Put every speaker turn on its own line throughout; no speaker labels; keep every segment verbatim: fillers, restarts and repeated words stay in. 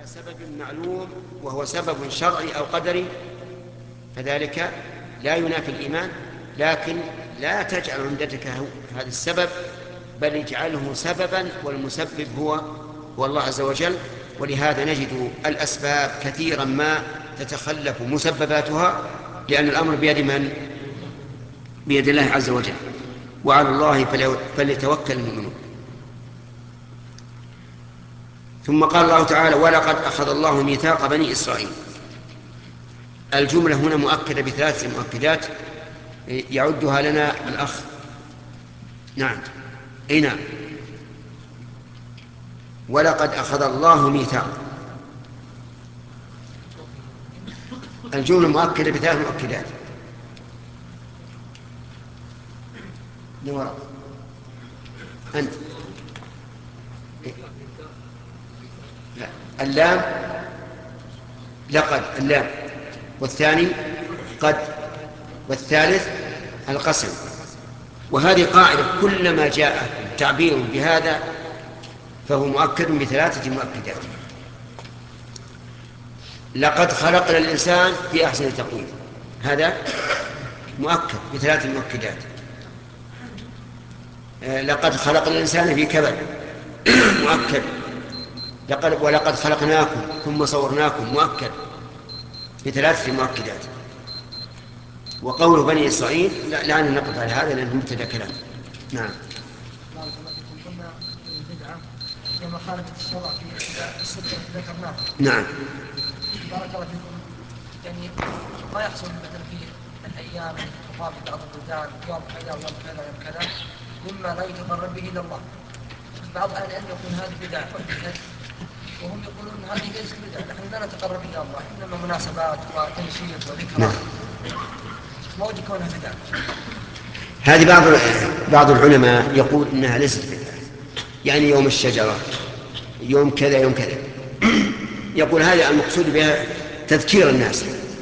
سبب معلوم وهو سبب شرعي أو قدري فذلك لا ينافي الإيمان، لكن لا تجعل عمدتك هذا السبب، بل اجعله سببا والمسبب هو هو الله عز وجل. ولهذا نجد الأسباب كثيرا ما تتخلف مسبباتها، لأن الأمر بيد من؟ بيد الله عز وجل، وعلى الله فليتوكل المؤمنون. ثم قال الله تعالى: ولقد أخذ الله ميثاق بني إسرائيل. الجملة هنا مؤكدة بثلاث مؤكدات يعدها لنا الأخ. نعم، أي نعم، ولقد أخذ الله ميثاق. الجملة مؤكدة بثلاث مؤكدات. نورا أنت. لا. اللام لقد اللام، والثاني قد، والثالث القسم. وهذه قاعدة، كلما جاء تعبير بهذا فهو مؤكد بثلاثة مؤكدات. لقد خلقنا الإنسان في أحسن تقويم، هذا مؤكد بثلاث مؤكدات. لقد خلقنا الإنسان في كبد، مؤكد. لقد ولقد خلقناكم ثم صورناكم، مؤكد بثلاثة مؤكدات. وقول بني إسرائيل لا, لا نقف على هذا لأنه مبتدأ كلام. نعم.
قلنا البدعة هي مخالفة الشرع في الصدق ذكرناه.
نعم.
بارك الله فيكم. يعني ما يحصل مثلا في الأيام تقام في بعض البلدان يوم كذا ويوم كذا ويوم كذا مما لا يتقرب به إلى الله. بعض أهل العلم يقول هذه بدعة أحدثت، وهم يقولون هذه ليست بدعة، نحن لا نتقرب إلى الله، إنما مناسبات وتنشيط وذكرى.
نعم.
ما ودي كونها بدعة.
هذه بعض بعض العلماء يقول إنها ليست بدعة، يعني يوم الشجرة، يوم كذا يوم كذا، يقول هذا المقصود بها تذكير الناس.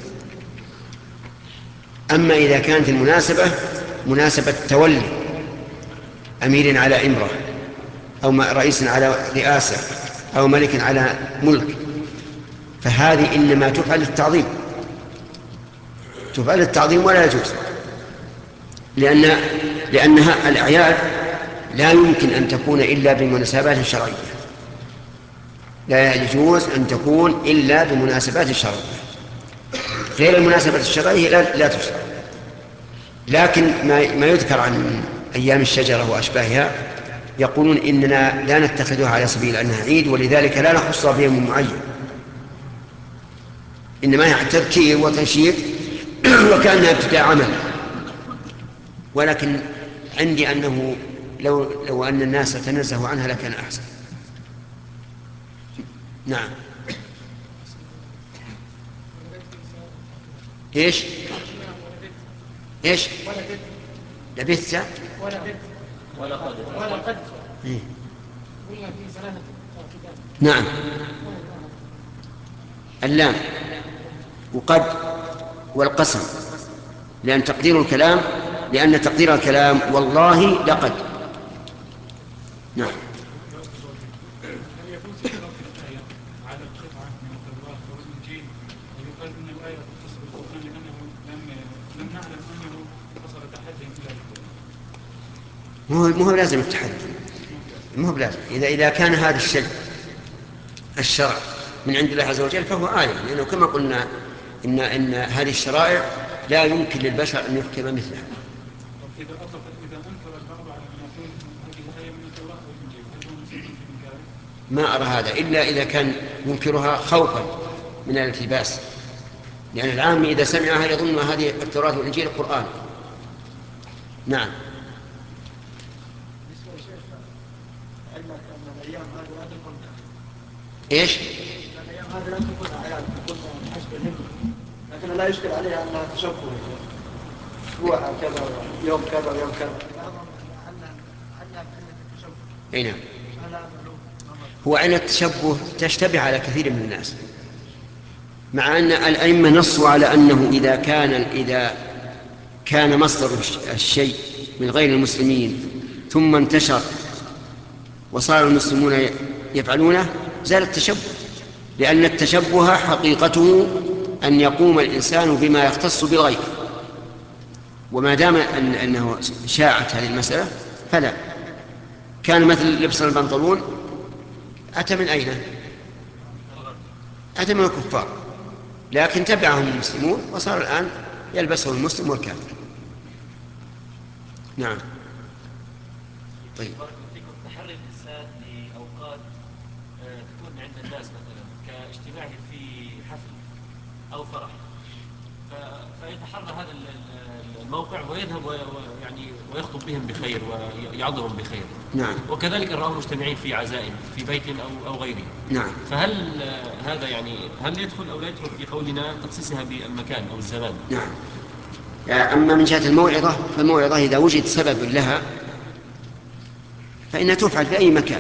أما إذا كانت المناسبة مناسبة تولي أمير على إمرة، أو رئيس على رئاسة، أو ملك على ملك، فهذه إنما تفعل للتعظيم، تفعل للتعظيم ولا يجوز، لأن لأنها الأعياد لا يمكن أن تكون إلا بمناسبات شرعية، لا يجوز أن تكون إلا بمناسبات شرعية، غير المناسبات الشرعية لا, لا تشرع. لكن ما, ما يذكر عن أيام الشجرة وأشباهها يقولون إننا لا نتخذها على سبيل أنها عيد، ولذلك لا نخصها بيوم معين، إنما هي تذكير وتنشيط وكأنها ابتداء عمل. ولكن عندي أنه لو, لو أن الناس تنزهوا عنها لكان أحسن. نعم. إيش إيش لبثت
ولقد ولقد
إيه؟
قلنا في ثلاثة.
نعم، اللام وقد والقسم، لأن تقدير الكلام لأن تقدير الكلام والله لقد. نعم.
هل يكون استدراك الآية على القطعة من التوراة والإنجيل ويقال أن الآية تختصر القرآن لأنه لم لم نعلم أنه حصل تحدي إلى القرآن؟
مو هو لازم التحدي، مو هو لازم. إذا إذا كان هذا الشيء الشرع من عند الله عز وجل فهو آية، لأنه كما قلنا إن إن هذه الشرائع لا يمكن للبشر أن يحكم مثلها.
إذا أطلق إذا أنكر البعض على أن يقول هذه الآية من التوراة والإنجيل هل هو مسلم في إنكاره؟
ما أرى هذا إلا إذا كان ينكرها خوفا من الالتباس، لأن العام إذا سمعها يظن هذه التوراة والإنجيل القرآن. نعم.
علمك أن الأيام هذه لا تكون
إيش؟
الأيام هذه لا تكون أعياد، تكون حسب الهجرة، لكن لا يشكل عليها أنها تشبه أسبوع كذا يوم كذا ويوم كذا.
أي نعم. هو عين التشبه تشتبه على كثير من الناس، مع أن الأئمة نصوا على أنه إذا كان إذا كان مصدر الشيء من غير المسلمين ثم انتشر وصار المسلمون يفعلونه زال التشبه، لأن التشبه حقيقته أن يقوم الإنسان بما يختص بالغير، وما دام أن أنه شاعت هذه المسألة فلا. كان مثل لبس البنطلون أتى من أين؟ أتى من الكفار، لكن تبعهم المسلمون وصار الآن يلبسه المسلم والكافر. نعم. طيب.
تحري الإنسان لأوقات تكون عند الناس مثلا كاجتماعه في حفل أو فرح، فيتحرى هذا الموقع ويذهب ويعني ويخطب بهم بخير ويعظهم بخير.
نعم.
وكذلك رأوا مجتمعين في عزائم في بيت أو أو غيره.
نعم.
فهل هذا يعني هل يدخل أو لا يدخل في قولنا تخصيصها بالمكان أو الزمان؟
نعم. أما من جهة الموعظة فالموعظة إذا وجد سبب لها فإنها تفعل في أي مكان،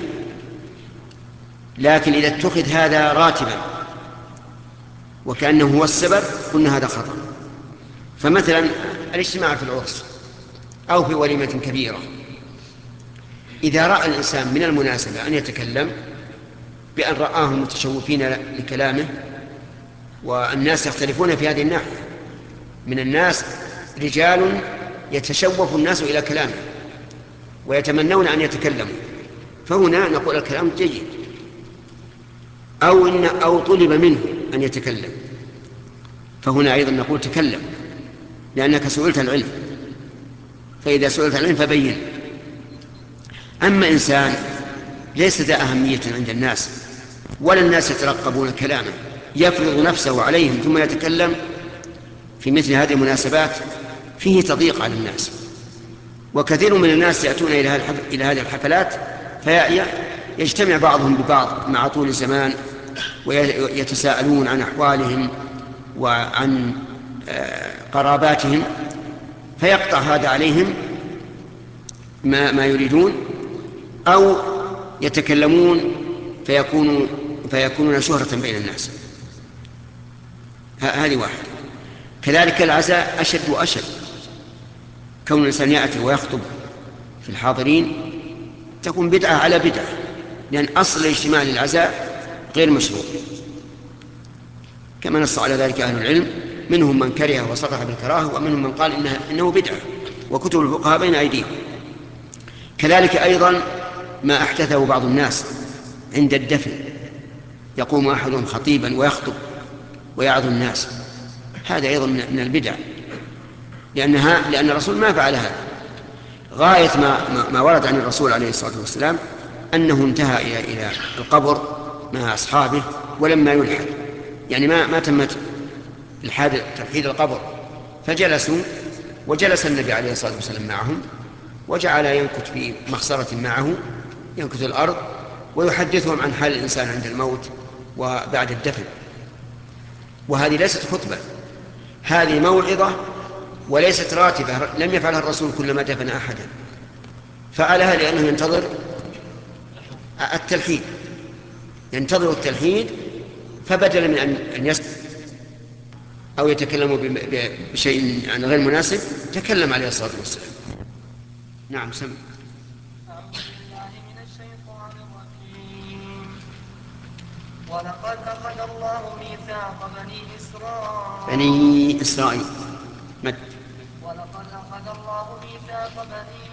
لكن إذا اتخذ هذا راتبا وكأنه هو السبب قلنا هذا خطأ. فمثلا الاجتماع في العرس أو في وليمة كبيرة، إذا رأى الإنسان من المناسبة أن يتكلم بأن رآه متشوفين لكلامه، والناس يختلفون في هذه الناحية، من الناس رجال يتشوف الناس إلى كلامه ويتمنون أن يتكلموا، فهنا نقول الكلام جيد، أو, إن أو طلب منه أن يتكلم، فهنا أيضا نقول تكلم لأنك سئلت العلم، فإذا سئلت العلم فبين. أما إنسان ليس ذا أهمية عند الناس ولا الناس يترقبون كلامه يفرض نفسه عليهم ثم يتكلم في مثل هذه المناسبات فيه تضييق على الناس. وكثير من الناس يأتون إلى هذه الحفلات فيجتمع بعضهم ببعض مع طول الزمان ويتساءلون عن أحوالهم وعن قراباتهم، فيقطع هذا عليهم ما, ما يريدون، أو يتكلمون فيكونوا فيكونون شهرة بين الناس. هذه واحدة. كذلك العزاء أشد وأشد، كون الإنسان يأتي ويخطب في الحاضرين تكون بدعة على بدعة، لأن أصل الاجتماع للعزاء غير مشروع، كما نص على ذلك أهل العلم، منهم من كره وصرح بالكراهة ومنهم من قال إنه, إنه بدعة، وكتب الفقهاء بين أيديهم. كذلك أيضا ما أحدثه بعض الناس عند الدفن، يقوم أحدهم خطيبا ويخطب ويعظ الناس، هذا أيضا من البدع، لأنها لأن الرسول ما فعل هذا. غاية ما, ما ورد عن الرسول عليه الصلاة والسلام أنه انتهى إلى إلى القبر مع أصحابه ولما يلحد، يعني ما ما تمت الحاد تلحيد القبر، فجلسوا وجلس النبي عليه الصلاة والسلام معهم وجعل ينكت في مخصرة معه ينكت الأرض ويحدثهم عن حال الإنسان عند الموت وبعد الدفن. وهذه ليست خطبة، هذه موعظة وليست راتبة، لم يفعلها الرسول كلما دفن أحدا، فعلها لأنه ينتظر التلحيد، ينتظر التلحيد، فبدل من أن يسكت أو يتكلم بشيء عن غير مناسب تكلم عليه الصلاة والسلام. نعم سمع.
أعوذ بالله من الشيطان الرجيم. ولقد أخذ الله ميثاق بني إسرائيل
بني إسرائيل مد.
ولقد أخذ الله ميثاق بني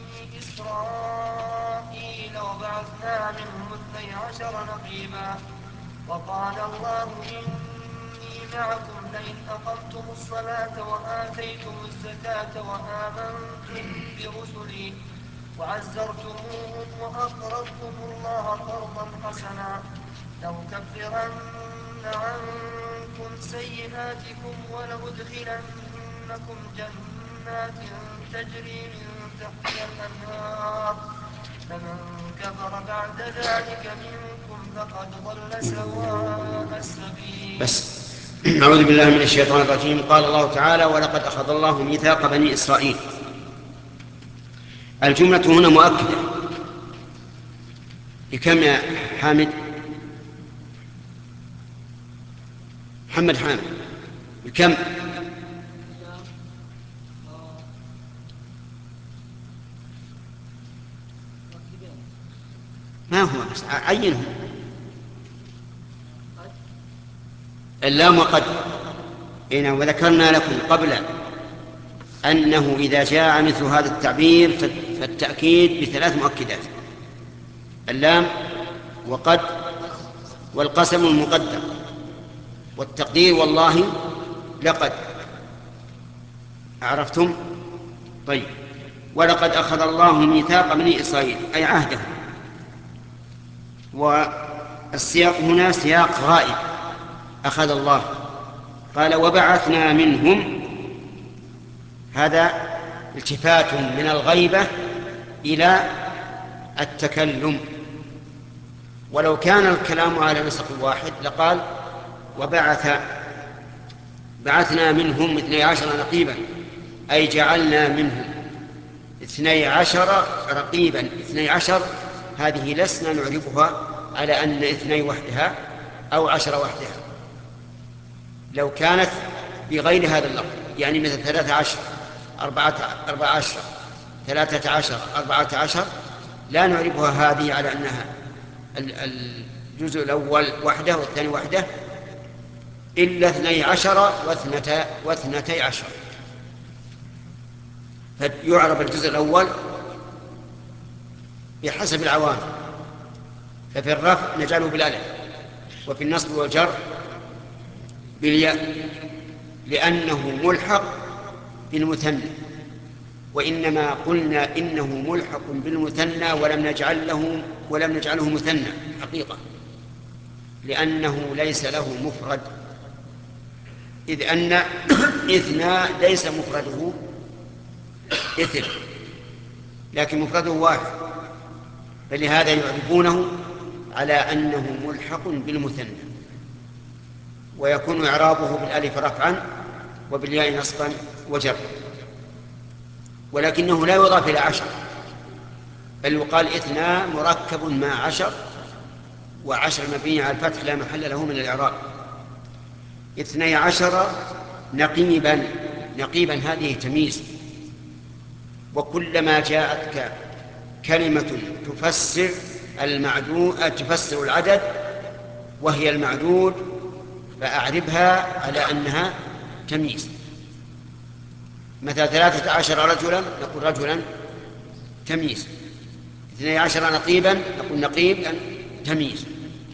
إسرائيل وبعثنا منهم اثني عشر نقيبا وقال الله إني معكم لئن أقمتم الصلاة وآتيتم الزكاة وآمنتم برسلي وعزرتموهم وأقرضتم الله قرضا حسنا لأكفرن عنكم سيئاتكم ولأدخلنكم جنات تجري من تحتها الأنهار فمن كفر بعد ذلك منكم فقد ضل سواء السبيل.
بس أعوذ بالله من الشيطان الرجيم. قال الله تعالى ولقد أخذ الله ميثاق بني إسرائيل. الجملة هنا مؤكدة بكم يا حامد؟ محمد حامد بكم؟ ما هو بس عينه. اللام وقد. إن وذكرنا لكم قبل أنه إذا جاء مثل هذا التعبير فالتأكيد بثلاث مؤكدات: اللام وقد والقسم المقدر والتقدير والله لقد. عرفتم؟ طيب. ولقد أخذ الله ميثاق بني إسرائيل أي عهده. والسياق هنا سياق غائب، أخذ الله. قال وبعثنا منهم، هذا التفات من الغيبة إلى التكلم. ولو كان الكلام على نسق واحد لقال وبعث بعثنا منهم اثني عشر نقيبا أي جعلنا منهم اثني عشر رقيبا. اثني عشر هذه لسنا نعرفها على أن اثني وحدها أو عشر وحدها. لو كانت بغير هذا اللفظ يعني مثل ثلاثة عشر أربعة أربعة عشر ثلاثة عشر أربعة عشر لا نعرفها هذه على أنها الجزء الأول وحده والثاني وحده، إلا اثني عشر واثنتا واثنتي عشر. فيعرف الجزء الأول بحسب العوامل، ففي الرفع نجعله بالألف، وفي النصب والجر بالياء، لأنه ملحق بالمثنى. وإنما قلنا إنه ملحق بالمثنى ولم نجعل له ولم نجعله مثنى حقيقة، لأنه ليس له مفرد، إذ أن اثنا ليس مفرده اثن، لكن مفرده واحد، فلهذا يعرفونه على أنه ملحق بالمثنى، ويكون إعرابه بالألف رفعا وبالياء نصبا وجرا. ولكنه لا يضاف إلى عشر، بل يقال اثنا مركب مع عشر، وعشر مبني على الفتح لا محل له من الإعراب. اثني عشر نقيبا. نقيبا هذه تمييز، وكلما جاءتك كلمة تفسر المعدود تفسر العدد وهي المعدود فأعربها على أنها تمييز. مثلا ثلاثة عشر رجلا نقول رجلا تمييز، اثني عشر نقيبا نقول نقيبا تمييز.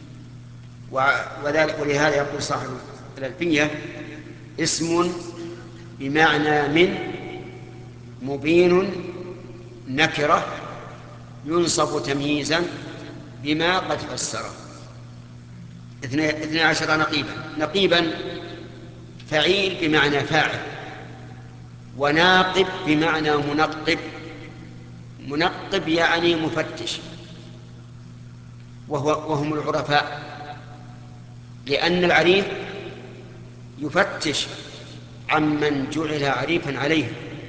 وذلك ولهذا يقول صاحب الألفية اسم بمعنى من مبين نكرة ينصب تمييزا بما قد فسره. اثني عشر نقيبا. نقيبا فعيل بمعنى فاعل، وناقب بمعنى منقب. منقب يعني مفتش، وهو وهم العرفاء، لأن العريف يفتش عمن جعل عريفا عليه،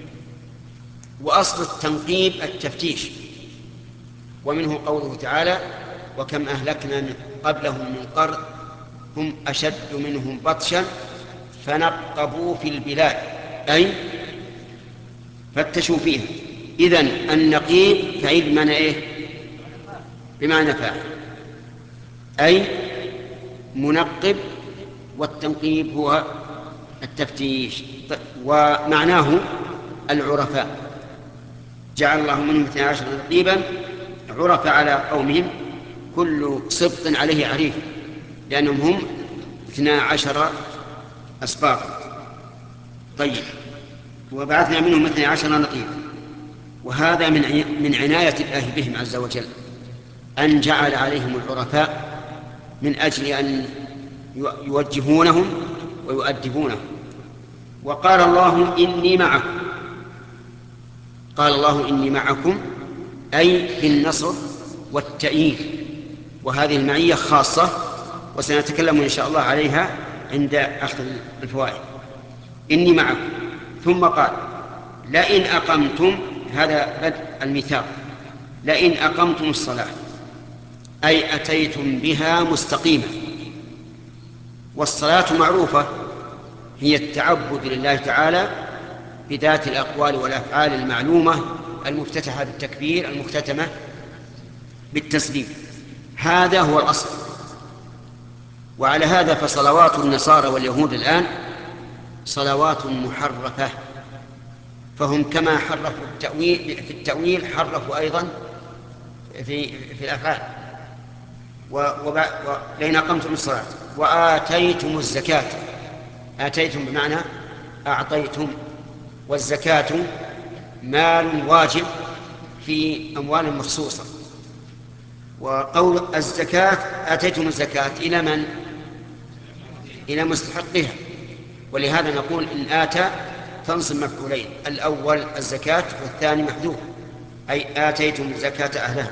وأصل التنقيب التفتيش. ومنه قوله تعالى وكم أهلكنا من قبلهم من قرن هم أشد منهم بطشا فنقبوا في البلاد أي فتشوا فيها. إذن النقيب فعيل بمعنى إيه؟ بمعنى فاعل أي منقب، والتنقيب هو التفتيش. ومعناه العرفاء، جعل الله منهم اثني عشر نقيبا عرف على قومهم، كل سبط عليه عريف، لأنهم هم اثنى عشر أسباط. طيب. وبعثنا منهم اثني عشر نقيبا، وهذا من من عناية الله بهم عز وجل أن جعل عليهم العرفاء من أجل أن يوجهونهم ويؤدبونهم. وقال الله إني معكم. قال الله إني معكم أي في النصر والتأييد، وهذه المعية خاصة وسنتكلم إن شاء الله عليها عند أخذ الفوائد. إني معكم. ثم قال لئن أقمتم، هذا بدء الميثاق، لئن أقمتم الصلاة أي أتيتم بها مستقيمة. والصلاة معروفة هي التعبد لله تعالى بذات الأقوال والأفعال المعلومة المفتتحة بالتكبير المختتمة بالتسليم. هذا هو الأصل. وعلى هذا فصلوات النصارى واليهود الآن صلوات محرفة، فهم كما حرفوا التأويل في التأويل حرفوا أيضا في في الأفعال. ولئن أقمتم الصلاة وآتيتم الزكاة، آتيتم بمعنى أعطيتم، والزكاة مال واجب في أموال مخصوصة. وقول الزكاة آتيتم الزكاة إلى من؟ إلى مستحقها. ولهذا نقول إن آتى تنصب مفعولين، الأول الزكاة والثاني محذوف، أي آتيتم الزكاة أهلها.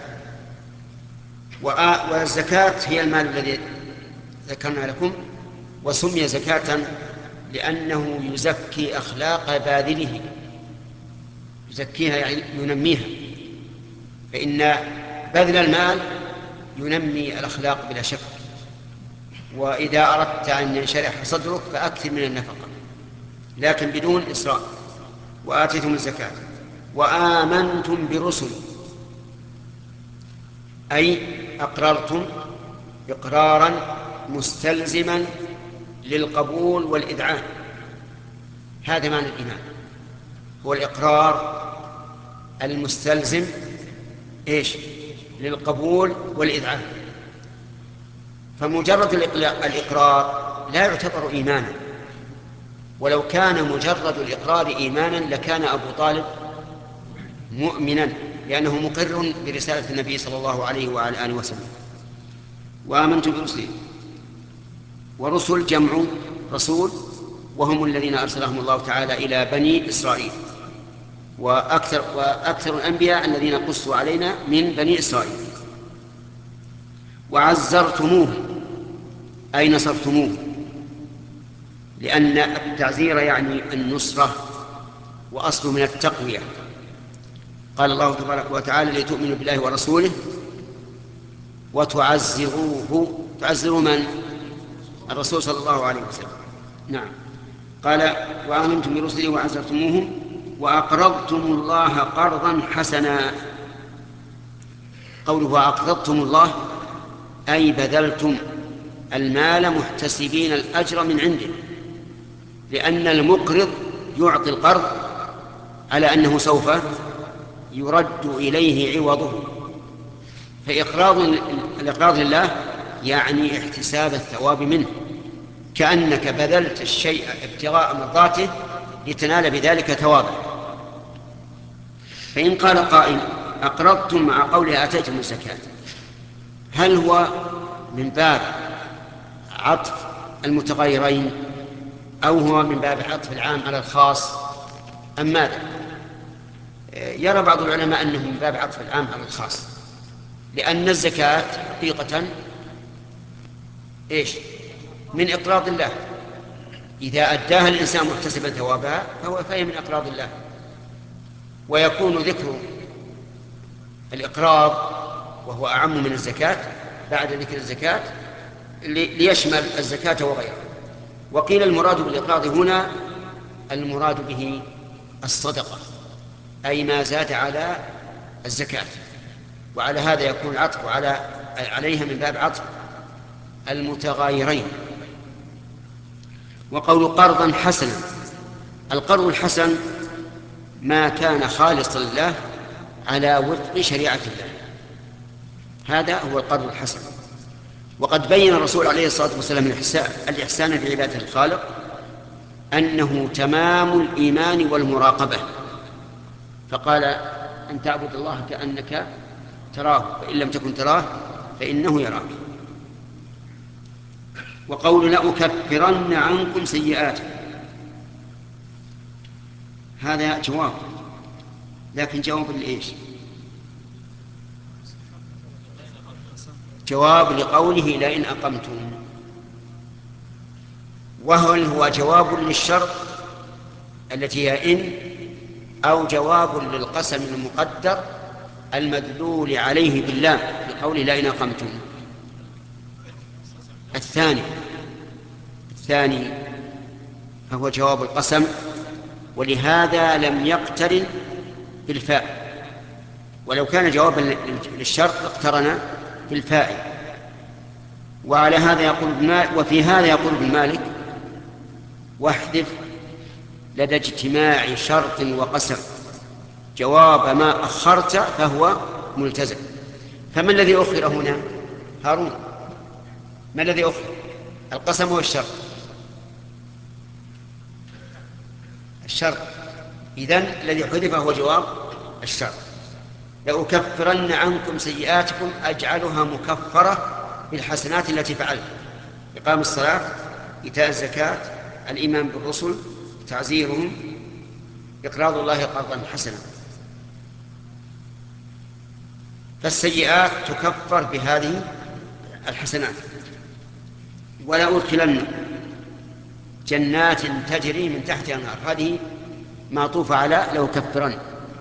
والزكاة هي المال الذي ذكرنا لكم، وسمي زكاة لأنه يزكي أخلاق باذله، يزكيها يعني ينميها، فإن بذل المال ينمي الأخلاق بلا شك. وإذا أردت أن ينشرح صدرك فأكثر من النفقة لكن بدون إسراء. وآتيتم الزكاة وآمنتم برسل، أي أقررتم إقرارا مستلزما للقبول والإذعان. هذا معنى الإيمان، هو الإقرار المستلزم إيش؟ للقبول والإذعان. فمجرد الإقرار لا يعتبر إيمانا، ولو كان مجرد الإقرار إيمانا لكان أبو طالب مؤمنا، لأنه مقر برسالة النبي صلى الله عليه وعلى آله وسلم. وآمنتم برسله، ورسل جمع رسول، وهم الذين أرسلهم الله تعالى إلى بني إسرائيل، وأكثر, وأكثر الأنبياء الذين قصوا علينا من بني إسرائيل. وعزرتموه أي نصرتموه، لأن التعزير يعني النصرة، وأصله من التقوية. قال الله تبارك وتعالى لتؤمنوا بالله ورسوله وتعزروه. تعزروا من؟ الرسول صلى الله عليه وسلم. نعم. قال وآمنتم برسله وعزرتموهم وأقرضتم الله قرضا حسنا. قوله وأقرضتم الله أي بذلتم المال محتسبين الأجر من عنده، لأن المقرض يعطي القرض على أنه سوف يرد إليه عوضه. فإقراض الإقراض لله يعني احتساب الثواب منه، كأنك بذلت الشيء ابتغاء مرضاته لتنال بذلك ثوابا. فإن قال قائل أقرضتم مع قوله آتيتم الزكاة، هل هو من باب عطف المتغيرين أو هو من باب عطف العام على الخاص أم ماذا؟ يرى بعض العلماء أنه من باب عطف العام على الخاص، لأن الزكاة حقيقة إيش؟ من إقراض الله، إذا أداها الإنسان محتسبا ثوابها فهو فهي من إقراض الله. ويكون ذكر الإقراض وهو أعم من الزكاة بعد ذكر الزكاة ليشمل الزكاة وغيرها. وقيل المراد بالإقراض هنا المراد به الصدقة، أي ما زاد على الزكاة، وعلى هذا يكون العطف على عليها من باب عطف المتغايرين. وقول قرضا حسنا، القرض الحسن ما كان خالصا لله على وفق شريعة الله، هذا هو القرض الحسن. وقد بين الرسول عليه الصلاة والسلام الإحسان في عبادة الخالق أنه تمام الإيمان والمراقبة، فقال أن تعبد الله كأنك تراه فإن لم تكن تراه فإنه يراك. وقول لأكفرن عنكم سيئاتكم، هذا جواب، لكن جواب لإيش؟ جواب لقوله لئن أقمتم، وهل هو جواب للشرط التي هي إن، أو جواب للقسم المقدر المدلول عليه بالله لقوله لئن أقمتم؟ الثاني الثاني فهو جواب القسم، ولهذا لم يقترن بالفاء، ولو كان جوابا للشرط اقترن بالفاء. وعلى هذا يقول ابن مالك، وفي هذا يقول ابن مالك: واحذف لدى اجتماع شرط وقسم جواب ما أخرت فهو ملتزم. فما الذي أخر هنا؟ هارون، ما الذي أخر؟ القسم والشرط؟ الشرط. إذن الذي حذف هو جواب الشرط. لأكفرن عنكم سيئاتكم أجعلها مكفرة بالحسنات التي فعلت: إقام الصلاة، إيتاء الزكاة، الإيمان بالرسل، تعزيرهم، إقراض الله قرضا حسنا. فالسيئات تكفر بهذه الحسنات. ولا أدخلن جنات تجري من تحتها النار، هذه معطوفة على لو كفرن.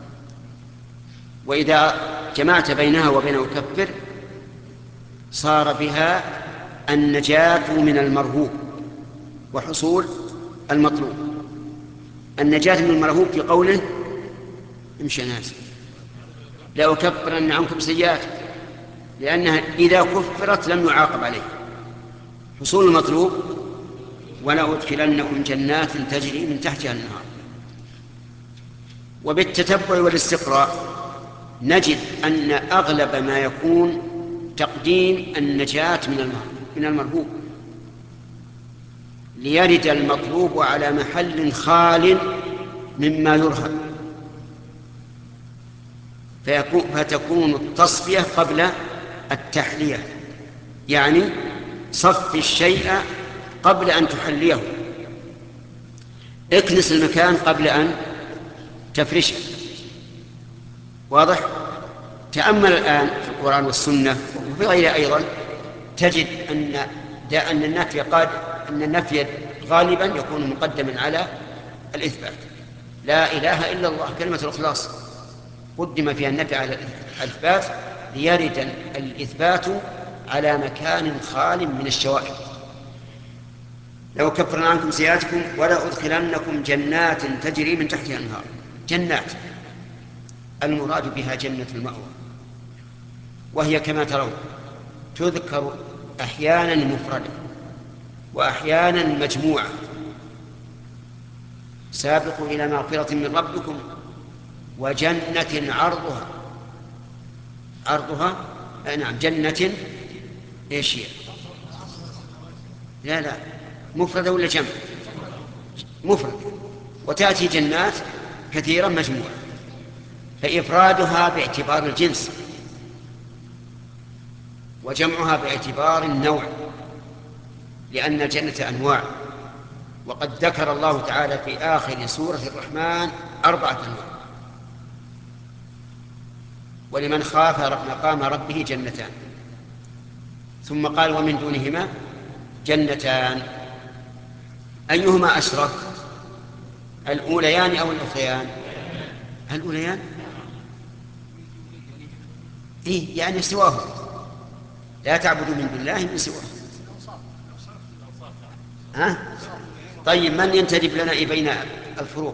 وإذا جمعت بينها وبين أكفر صار بها النجاة من المرهوب وحصول المطلوب. النجاة من المرهوب في قوله امشي ناس لأكفرن عنكم سيئات، لأنها إذا كفرت لم يعاقب عليه. حصول المطلوب: ولأدخلنكم جنات تجري من تحتها النهار. وبالتتبع والاستقراء نجد أن أغلب ما يكون تقديم النجاة من المرهوب ليرد المطلوب على محل خال مما يرهب، فيكون فتكون التصفية قبل التحلية، يعني صف الشيء قبل أن تحليه، اكنس المكان قبل أن تفرشه. واضح؟ تأمل الآن في القرآن والسنة وفي غيرها أيضا، تجد أن أن النفي قد أن النفي غالبا يكون مقدما على الإثبات. لا إله إلا الله، كلمة الإخلاص قدم فيها النفي على الإثبات ليرد الإثبات على مكان خال من الشوائب. لو كفرنا عنكم سيئاتكم ولا أدخلنكم جنات تجري من تحتها الأنهار. جنات المراد بها جنة المأوى، وهي كما ترون تذكر أحيانا مفردة وأحيانا مجموعة: سابقوا إلى مغفرة من ربكم وجنة عرضها عرضها آه نعم جنة إيش هي؟ لا لا مفردة ولا جمع؟ مفرد. وتأتي جنات كثيرا مجموعة، فإفرادها باعتبار الجنس وجمعها باعتبار النوع، لأن الجنة أنواع. وقد ذكر الله تعالى في آخر سورة الرحمن أربعة أنواع: ولمن خاف مقام ربه جنتان، ثم قال ومن دونهما جنتان. أيهما أشرف، الأوليان أو الأخريان؟ الأوليان. إيه يعني سواه، لا تعبدوا من دون الله من سواه. ها؟ طيب من ينتدب لنا بين الفروق؟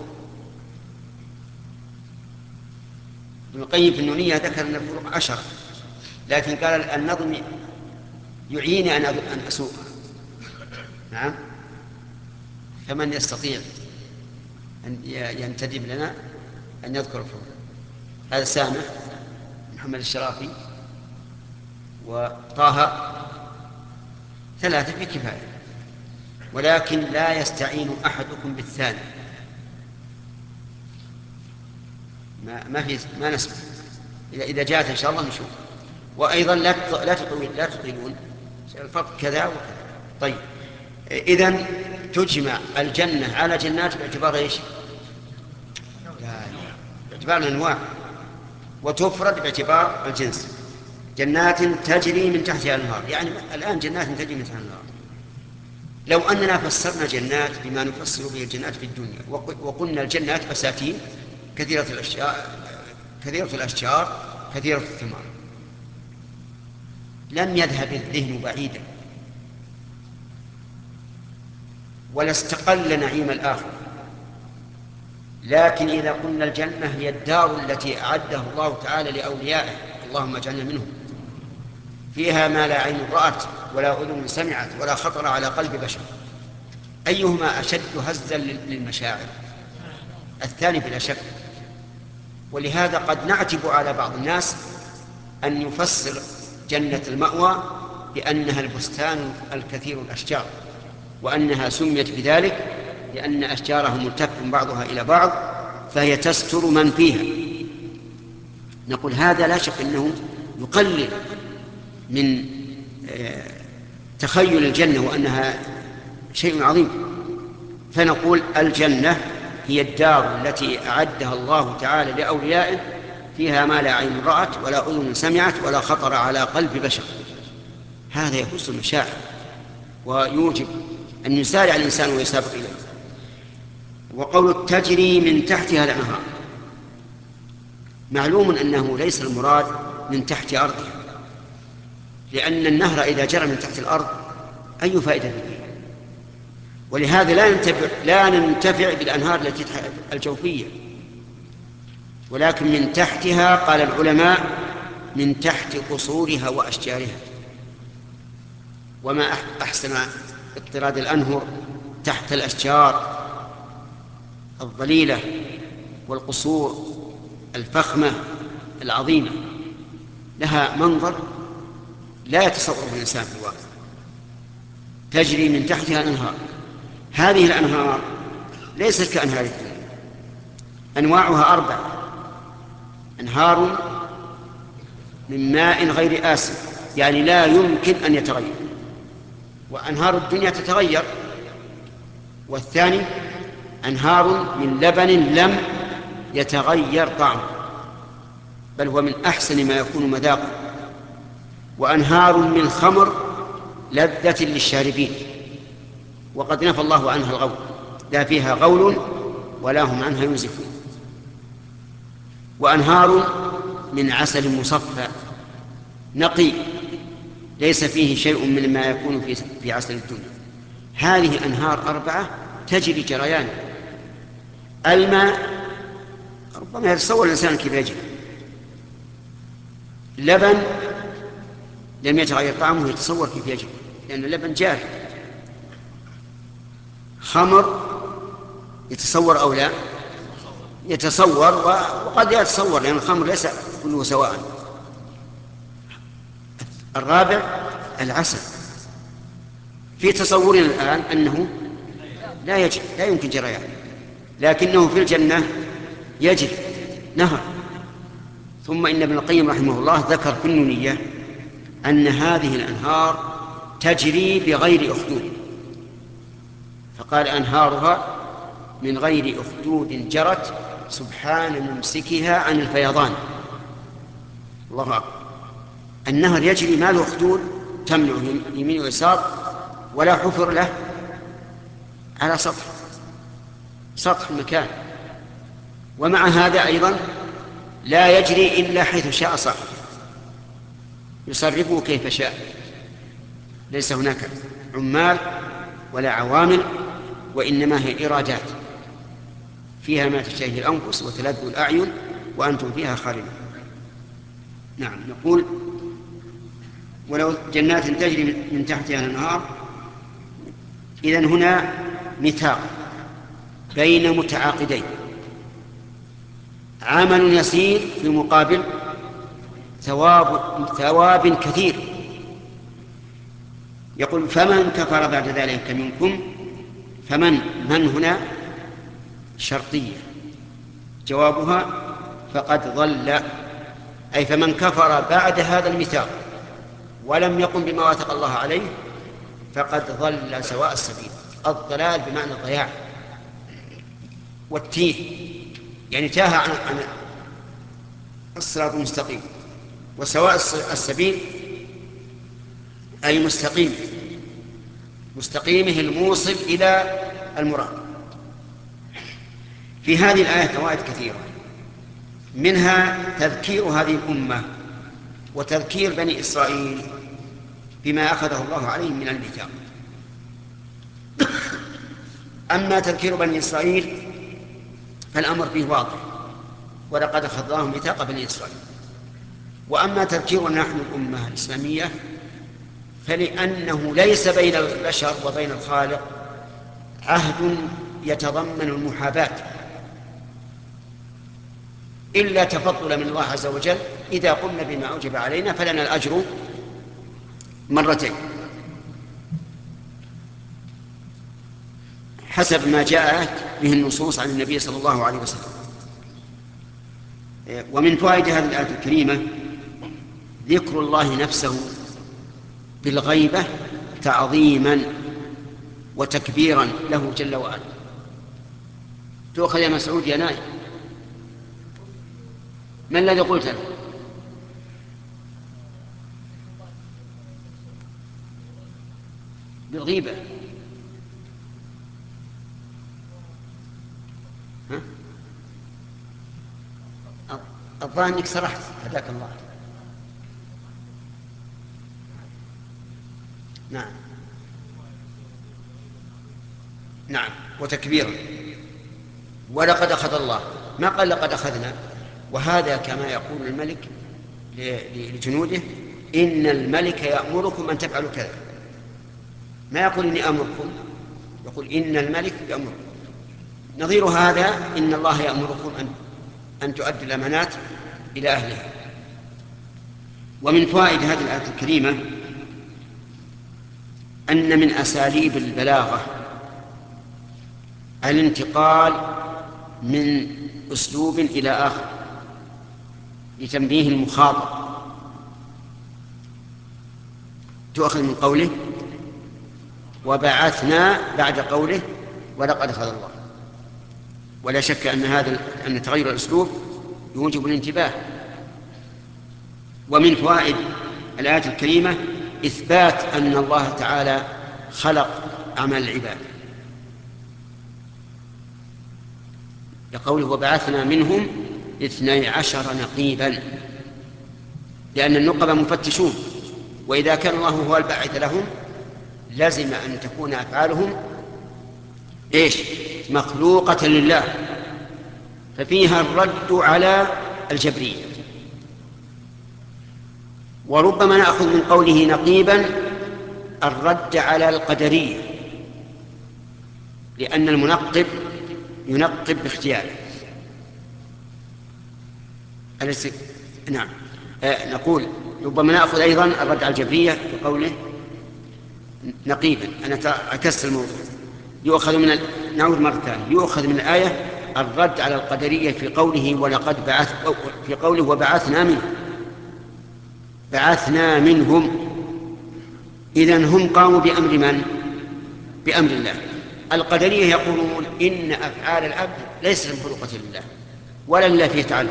ابن القيم في النونية ذكر أن الفروق عشرة، لكن قال النظم يعيني أن أسوق. نعم، فمن يستطيع أن ينتدب لنا أن يذكر الفروق؟ هذا سامح، محمد الشرافي، وطه، ثلاثة بكفاية، ولكن لا يستعين أحدكم بالثاني. ما ما في ما نسمع. إذا إذا جاءت إن شاء الله نشوف. وأيضا لا لا تطول لا تطيلون الفرق كذا وكذا. طيب، إذن تجمع الجنة على جنات باعتبار إيش؟ لا باعتبار الأنواع، وتفرد باعتبار الجنس. جنات تجري من تحتها الأنهار، يعني الآن جنات تجري من تحتها الأنهار. لو أننا فسرنا جنات بما نفسر به الجنات في الدنيا وقلنا الجنات بساتين كثيرة الأشجار كثيرة الأشجار كثيرة الثمار، لم يذهب الذهن بعيدا ولا استقل نعيم الآخر. لكن إذا قلنا الجنة هي الدار التي أعدها الله تعالى لأوليائه، اللهم اجعلنا منهم، فيها ما لا عين رأت ولا أذن سمعت ولا خطر على قلب بشر. أيهما أشد هزا للمشاعر؟ الثاني بلا شك. ولهذا قد نعتب على بعض الناس أن يفسر جنة المأوى بأنها البستان الكثير الأشجار، وأنها سميت بذلك لأن أشجارها ملتف بعضها إلى بعض فهي تستر من فيها. نقول هذا لا شك أنه يقلل من تخيل الجنة وأنها شيء عظيم. فنقول الجنة هي الدار التي أعدها الله تعالى لأوليائه، فيها ما لا عين رأت ولا أذن سمعت ولا خطر على قلب بشر. هذا يخص المشاعر ويوجب أن يسارع الإنسان ويسابق إليه. وقول تجري من تحتها الأنهار، معلوم أنه ليس المراد من تحت أرضها، لأن النهر إذا جرى من تحت الأرض أي فائدة فيه؟ ولهذا لا ننتفع, لا ننتفع بالأنهار التي الجوفية، ولكن من تحتها. قال العلماء من تحت قصورها وأشجارها. وما أحسن اضطراد الأنهر تحت الأشجار الظليلة والقصور الفخمة العظيمة، لها منظر لا يتصوره الإنسان في الواقع. تجري من تحتها الأنهار. هذه الأنهار ليست كأنهار الدنيا، أنواعها أربع: أنهار من ماء غير آسن، يعني لا يمكن أن يتغير، وأنهار الدنيا تتغير. والثاني أنهار من لبن لم يتغير طعمه بل هو من أحسن ما يكون مذاقا. وأنهار من خمر لذة للشاربين، وقد نفى الله عنها الغول، لا فيها غول ولا هم عنها ينزفون. وأنهار من عسل مصفى نقي ليس فيه شيء من ما يكون في في عسل الدنيا. هذه أنهار أربعة تجري جريان. الماء ربما يتصور الإنسان كيف يجري. لبن لم يتغير طعمه يتصور كيف يجري لأن اللبن جاري. خمر يتصور أو لا يتصور، وقد يتصور لأن الخمر ليس كله سواء. الرابع العسل، في تصورنا الآن أنه لا يجري، لا يمكن جريان، لكنه في الجنة يجري نهر. ثم إن ابن القيم رحمه الله ذكر في النونية أن هذه الأنهار تجري بغير أخدود، فقال أنهارها من غير أخدود جرت سبحان ممسكها عن الفيضان. الله أكبر. النهر يجري ما له أخدود تمنع يمين ويسار ولا حفر له على سطح سطح المكان. ومع هذا أيضا لا يجري إلا حيث شاء صاحبه، يصرفه كيف شاء، ليس هناك عمال ولا عوامل، وإنما هي إرادات فيها ما تشتهيه الأنفس وتلذ الأعين وأنتم فيها خالدون. نعم. نقول ولو جنات تجري من تحتها الأنهار، إذن هنا ميثاق بين متعاقدين، عمل يسير في مقابل ثواب ثواب كثير. يقول فمن كفر بعد ذلك منكم. فمن من هنا شرطية، جوابها فقد ضل، أي فمن كفر بعد هذا الميثاق ولم يقم بما واثق الله عليه فقد ضل سواء السبيل. الضلال بمعنى الضياع والتيه، يعني تاه عن الصراط المستقيم. وسواء السبيل أي مستقيم، مستقيمه الموصل إلى المراد. في هذه الآية فوائد كثيرة، منها تذكير هذه الأمة وتذكير بني إسرائيل بما أخذه الله عليهم من الميثاق. أما تذكير بني إسرائيل فالأمر فيه واضح، ولقد أخذ الله ميثاق بني إسرائيل. وأما تذكير نحن الأمة الإسلامية فلأنه ليس بين البشر وبين الخالق عهد يتضمن المحاباة إلا تفضل من الله عز وجل. إذا قمنا بما أوجب علينا فلنا الأجر مرتين حسب ما جاءت به النصوص عن النبي صلى الله عليه وسلم. ومن فوائد هذه الآية الكريمة ذكر الله نفسه بالغيبة تعظيما وتكبيرا له جل وعلا. تؤخذ يا مسعود يا نايم، ما الذي قلت له؟ بالغيبة. ها؟ الظاهر انك سرحت، هداك الله. نعم نعم وتكبيرا. ولقد أخذ الله، ما قال لقد أخذنا. وهذا كما يقول الملك لجنوده: إن الملك يأمركم أن تفعلوا كذا. ما يقول إني أمركم، يقول إن الملك يأمركم. نظير هذا إن الله يأمركم أن أن تؤدوا الأمانات إلى أهلها. ومن فوائد هذه الآية الكريمة أن من أساليب البلاغة الانتقال من أسلوب إلى آخر لتنبيه المخاطب. تؤخذ من قوله وبعثنا بعد قوله ولقد أخذ الله. ولا شك أن هذا أن تغير الأسلوب يوجب الانتباه. ومن فوائد الآية الكريمة إثبات أن الله تعالى خلق أعمال العباد، لقوله وبعثنا منهم اثني عشر نقيبا، لأن النقبة مفتشون، وإذا كان الله هو الباعث لهم لازم أن تكون أفعالهم إيش؟ مخلوقة لله، ففيها الرد على الجبرية. وربما نأخذ من قوله نقيبا الرد على القدرية، لأن المنقب ينقب باختياره. نعم آه نقول ربما نأخذ أيضا الرد على الجبرية بقوله نقيبا. أنا عكست الموضوع. يؤخذ من ال... نعود مرة ثانية. يؤخذ من الآية الرد على القدرية في قوله ولقد بعث، في قوله وبعثنا منهم، بعثنا منهم. إذن هم قاموا بأمر من؟ بأمر الله. القدرية يقولون إن أفعال العبد ليست مخلوقة لله ولا لله فيه تعلق.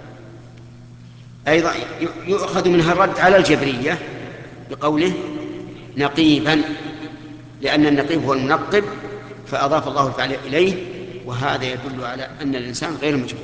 أيضا يؤخذ منها الرد على الجبرية بقوله نقيبا، لأن النقيب هو المنقب فأضاف الله الفعل إليه، وهذا يدل على أن الإنسان غير مجبور.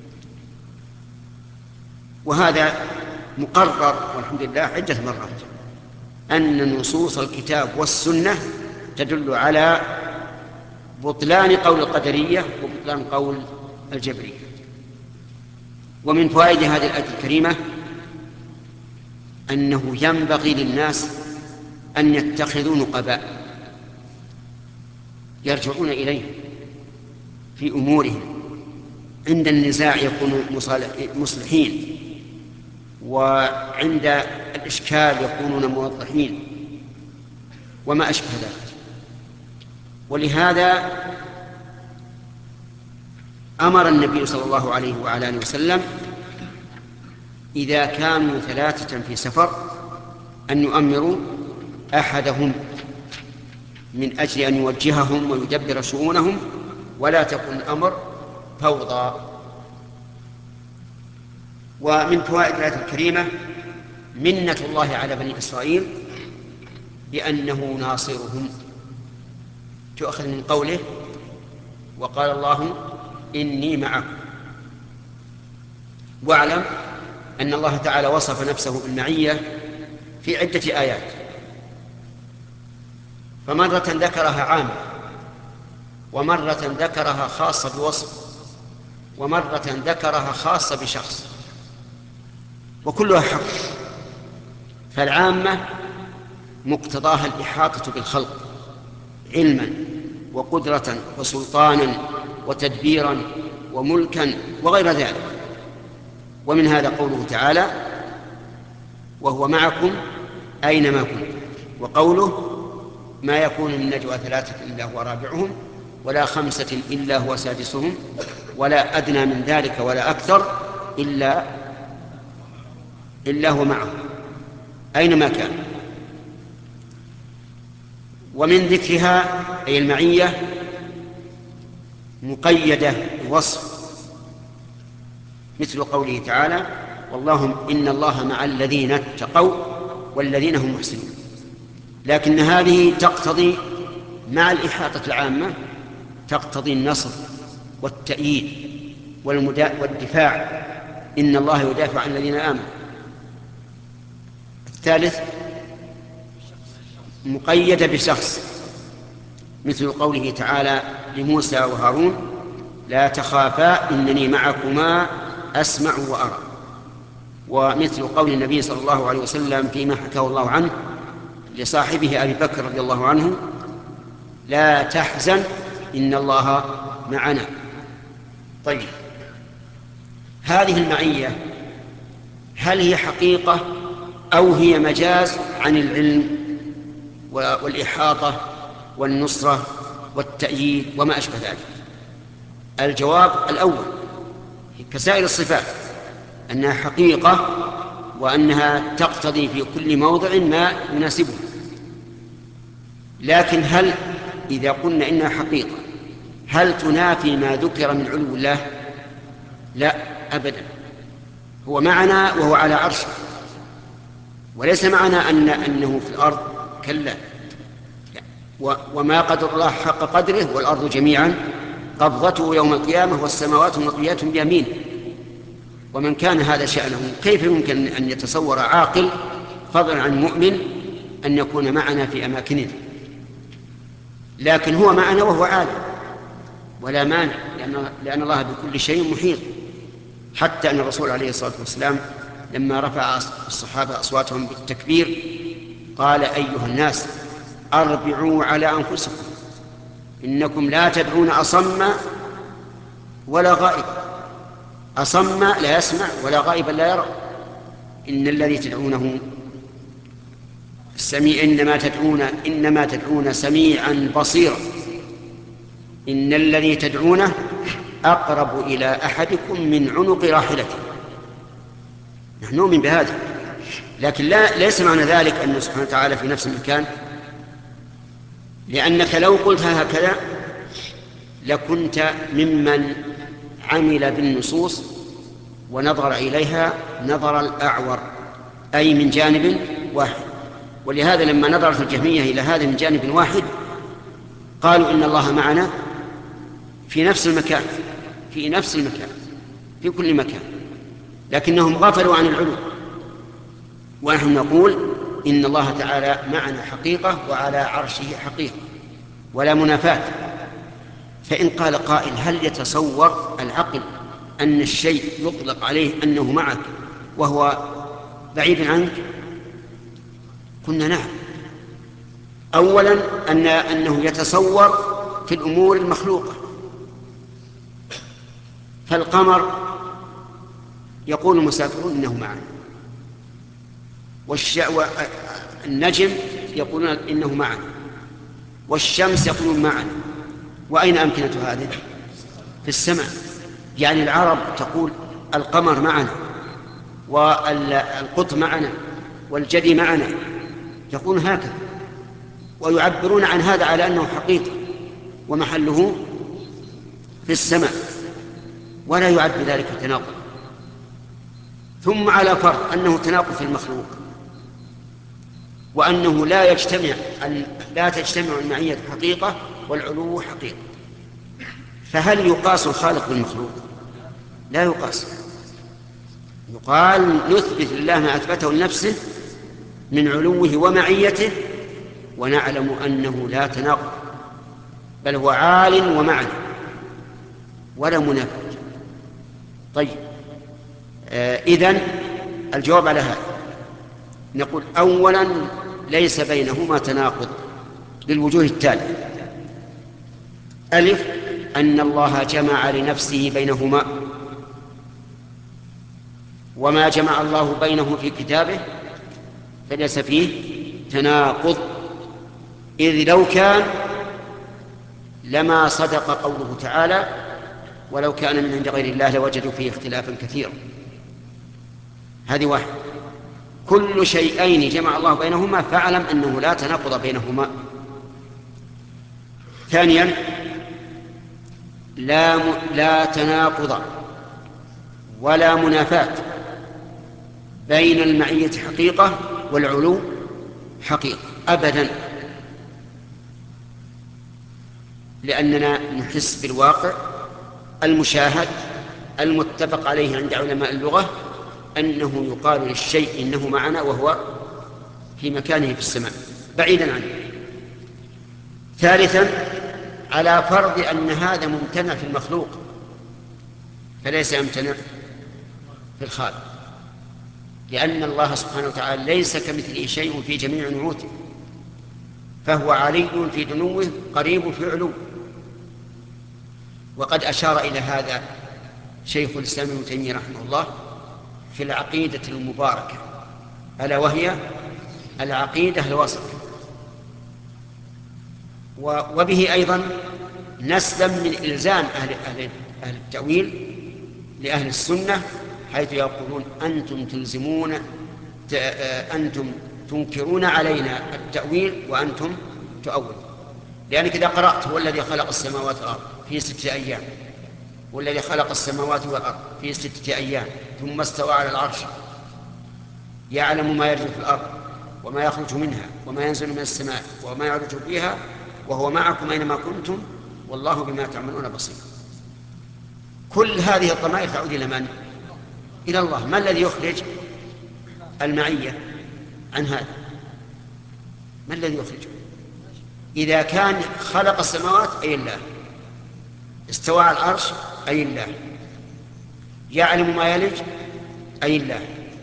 وهذا مقرر والحمد لله عدة مرات أن نصوص الكتاب والسنة تدل على بطلان قول القدرية وبطلان قول الجبرية. ومن فوائد هذه الآية الكريمة أنه ينبغي للناس أن يتخذوا نقباء يرجعون إليه في أمورهم، عند النزاع يكونوا مصلحين، وعند الإشكال يكونون موضحين، وما أشبه ذلك. ولهذا أمر النبي صلى الله عليه وعلى آله وسلم إذا كانوا ثلاثة في سفر أن يؤمروا أحدهم من أجل أن يوجههم ويدبر شؤونهم، ولا تكن الأمر فوضى. ومن فوائد الآية الكريمة منة الله على بني إسرائيل بأنه ناصرهم. تؤخذ من قوله وقال الله إني معكم. واعلم أن الله تعالى وصف نفسه بالمعية في عدة آيات، فمرة ذكرها عامة، ومرة ذكرها خاصة بوصف، ومرة ذكرها خاصة بشخص، وكلها حق. فالعامة مقتضاها الإحاطة بالخلق علما وقدرة وسلطانا وتدبيرا وملكا وغير ذلك. ومن هذا قوله تعالى: وهو معكم أينما كنتم، وقوله: ما يكون من نجوى ثلاثة إلا هو رابعهم ولا خمسة إلا هو سادسهم ولا أدنى من ذلك ولا أكثر إلا إلا هو معهم أينما كان. ومن ذكرها أي المعية مقيدة بوصف، مثل قوله تعالى: والله إن الله مع الذين اتقوا والذين هم محسنون. لكن هذه تقتضي مع الإحاطة العامة تقتضي النصر والتأييد والدفاع، إن الله يدافع عن الذين آمنوا. الثالث مقيدة بشخص، مثل قوله تعالى لموسى وهارون: لا تخافا إنني معكما أسمع وأرى. ومثل قول النبي صلى الله عليه وسلم فيما حكاه الله عنه لصاحبه أبي بكر رضي الله عنه: لا تحزن إن الله معنا. طيب، هذه المعية هل هي حقيقة أو هي مجاز عن العلم والإحاطة والنصرة والتأييد وما أشبه ذلك؟ الجواب الأول كسائر الصفات، أنها حقيقة وأنها تقتضي في كل موضع ما يناسبه. لكن هل إذا قلنا إنها حقيقة هل تنافي ما ذكر من علو الله؟ لا أبدا، هو معنا وهو على عرشه، وليس معنا أن أنه في الأرض، كلا. وما قدر الله حق قدره والأرض جميعا قبضته يوم القيامة والسماوات مطويات بيمينه. ومن كان هذا شأنه كيف يمكن أن يتصور عاقل فضلا عن مؤمن أن يكون معنا في أماكننا؟ لكن هو معنا وهو عالم ولا مانع، لأن, لأن الله بكل شيء محيط. حتى أن الرسول عليه الصلاة والسلام لما رفع الصحابة أصواتهم بالتكبير قال: أيها الناس أربعوا على أنفسكم إنكم لا تدعون أصم ولا غائب. أصم لا يسمع ولا غائبا لا يرى. إن الذي تدعونه السميع إنما تدعون إنما تدعون سميعا بصيرا. إن الذي تدعونه أقرب إلى أحدكم من عنق راحلته. نحن نؤمن بهذا، لكن لا ليس معنى ذلك أنه سبحانه وتعالى في نفس المكان، لأنك لو قلتها هكذا لكنت ممن عمل بالنصوص ونظر إليها نظر الأعور، أي من جانب واحد. ولهذا لما نظرت الجهمية إلى هذا من جانب واحد قالوا إن الله معنا في نفس المكان في نفس المكان في كل مكان، لكنهم غفلوا عن العلو. ونحن نقول إن الله تعالى معنا حقيقة وعلى عرشه حقيقة ولا منافاة. فإن قال قائل: هل يتصور العقل أن الشيء يطلق عليه أنه معك وهو بعيد عنك؟ قلنا نعم. أولا أن أنه يتصور في الأمور المخلوقة، فالقمر يقول المسافرون إنه معنا، والنجم يقولون إنه معنا، والشمس يقولون معنا. وأين أمكنة هذه؟ في السماء. يعني العرب تقول القمر معنا والقط معنا والجدي معنا، يقولون هكذا ويعبرون عن هذا على أنه حقيقة ومحله في السماء، ولا يعد بذلك تناقض. ثم على فرض أنه تناقض في المخلوق وأنه لا يجتمع أن لا تجتمع المعية حقيقة والعلو حقيقة، فهل يقاس الخالق بالمخلوق؟ لا يقاس. يقال نثبت لله ما أثبته لنفسه من علوه ومعيته ونعلم أنه لا تناقض، بل هو عال ومعنى ولا منافاة. طيب، آه إذن الجواب على هذا نقول: أولا ليس بينهما تناقض بالوجوه التالية: ألف، أن الله جمع لنفسه بينهما، وما جمع الله بينه في كتابه فليس فيه تناقض، إذ لو كان لما صدق قوله تعالى: ولو كان من عند غير الله لوجدوا فيه اختلافا كثيرا. هذه واحد. كل شيئين جمع الله بينهما فاعلم أنه لا تناقض بينهما. ثانيا، لا, م... لا تناقض ولا منافاة بين المعية حقيقة والعلو حقيقة أبدا، لأننا نحس بالواقع المشاهد المتفق عليه عند علماء اللغة أنه يقال للشيء إنه معنا وهو في مكانه في السماء بعيدا عنه. ثالثا، على فرض أن هذا ممتنع في المخلوق فليس يمتنع في الخالق، لأن الله سبحانه وتعالى ليس كمثله شيء في جميع نعوته، فهو علي في دنوه قريب في علو. وقد أشار إلى هذا شيخ الإسلام ابن تيمية رحمه الله في العقيدة المباركة، ألا وهي العقيدة الوسط. وبه أيضا نسلم من إلزام أهل, أهل, أهل التأويل لأهل السنة، حيث يقولون أنتم تلزمون أنتم تنكرون علينا التأويل وأنتم تؤولون. لأنك إذا قرأت: هو الذي خلق السماوات والأرض في ستة أيام، والذي خلق السماوات والأرض في ستة أيام ثم استوى على العرش، يعلم ما يرجو في الأرض وما يخرج منها وما ينزل من السماء وما يعرج فيها وهو معكم أينما كنتم والله بما تعملون بصير. كل هذه الضمائر تعود إلى من؟ إلى الله. ما الذي يخرج المعية عن هذا؟ ما الذي يخرجه؟ إذا كان خلق السماوات أي الله، استوى على العرش أي الله، يعلم ما يلج أي الله،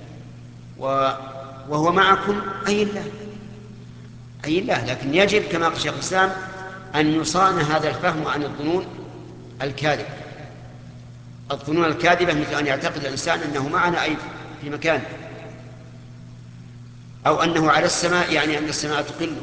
وهو معكم أي الله أي الله. لكن يجب كما قال شيخ الإسلام أن يصان هذا الفهم عن الظنون الكاذبة. الظنون الكاذبة مثل أن يعتقد الإنسان أنه معنا أي في مكان، أو أنه على السماء يعني أن السماء تقله،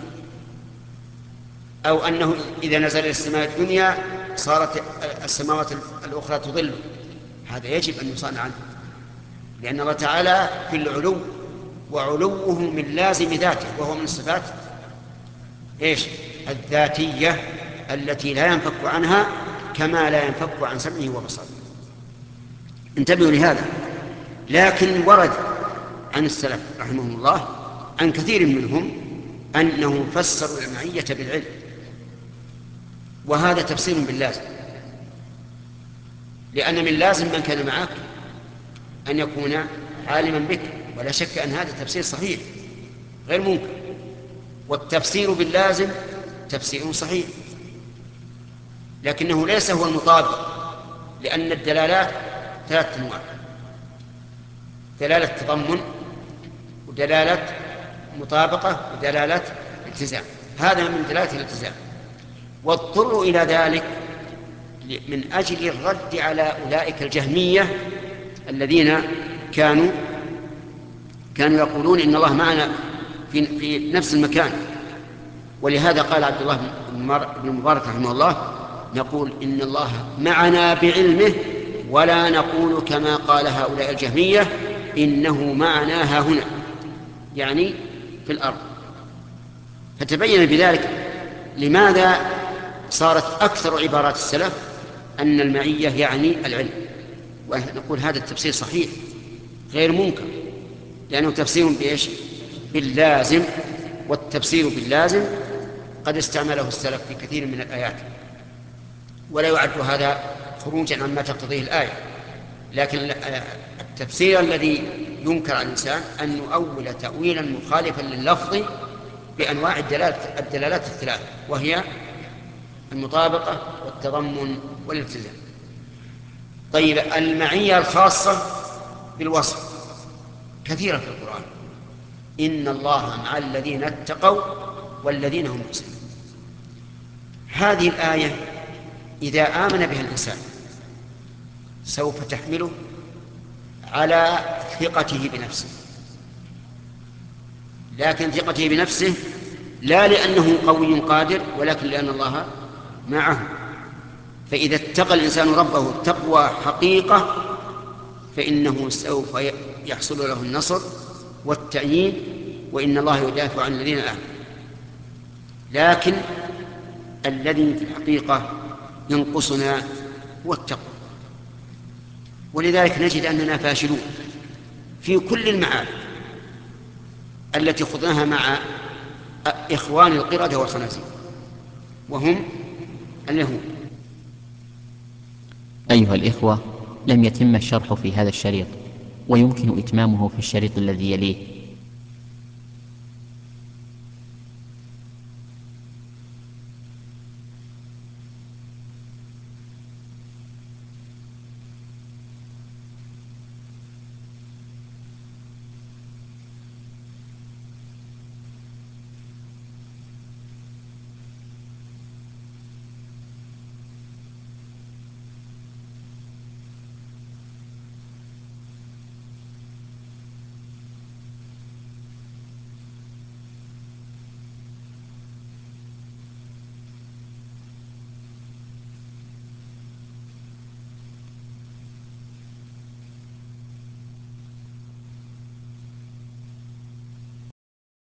أو أنه إذا نزل إلى السماء الدنيا صارت السماوات الأخرى تظله. هذا يجب أن يصان عنه، لأن الله تعالى في العلو، وعلوه من لازم ذاته، وهو من الصفات إيش؟ الذاتية التي لا ينفك عنها كما لا ينفك عن سمعه وبصره. انتبهوا لهذا. لكن ورد عن السلف رحمهم الله عن كثير منهم أنهم فسروا المعية بالعلم، وهذا تفسير باللازم، لأن من لازم من كان معك أن يكون عالما بك، ولا شك أن هذا تفسير صحيح غير ممكن. والتفسير باللازم تفسير صحيح، لكنه ليس هو المطابق، لأن الدلالات ثلاث أنواع: دلالة تضمن، ودلالة مطابقة، ودلالة التزام. هذا من دلالة الالتزام، واضطروا إلى ذلك من أجل الرد على أولئك الجهمية الذين كانوا كانوا يقولون إن الله معنا في, في نفس المكان. ولهذا قال عبد الله بن المبارك رحمه الله: نقول إن الله معنا بعلمه، ولا نقول كما قال هؤلاء الجهمية إنه معنا ها هنا، يعني في الأرض. فتبين بذلك لماذا صارت أكثر عبارات السلف أن المعية يعني العلم. ونقول هذا التفسير صحيح غير منكر، لأنه تفسير بإيش؟ باللازم. والتفسير باللازم قد استعمله السلف في كثير من الآيات، ولا يعد هذا خروجا عما تقتضيه الآية. لكن التفسير الذي ينكر على الإنسان أن يؤول تأويلا مخالفا لللفظ بأنواع الدلالات, الدلالات الثلاث، وهي المطابقة والتضمن والالتزام. طيب، المعية الخاصة بالوصف كثيرة في القرآن، إن الله مع الذين اتقوا والذين هم محسنون. هذه الآية إذا آمن بها الإنسان سوف تحمله على ثقته بنفسه، لكن ثقته بنفسه لا لأنه قوي قادر، ولكن لأن الله معه. فإذا اتقى الإنسان ربه تقوى حقيقة فإنه سوف يحصل له النصر والتأييد، وإن الله يدافع عن الذين آمنوا. لكن الذي في الحقيقة ينقصنا هو التقوى، ولذلك نجد أننا فاشلون في كل المعارك التي خضناها مع إخوان القردة والخنازير وهم اليهود.
أيها الإخوة، لم يتم الشرح في هذا الشريط، ويمكن إتمامه في الشريط الذي يليه.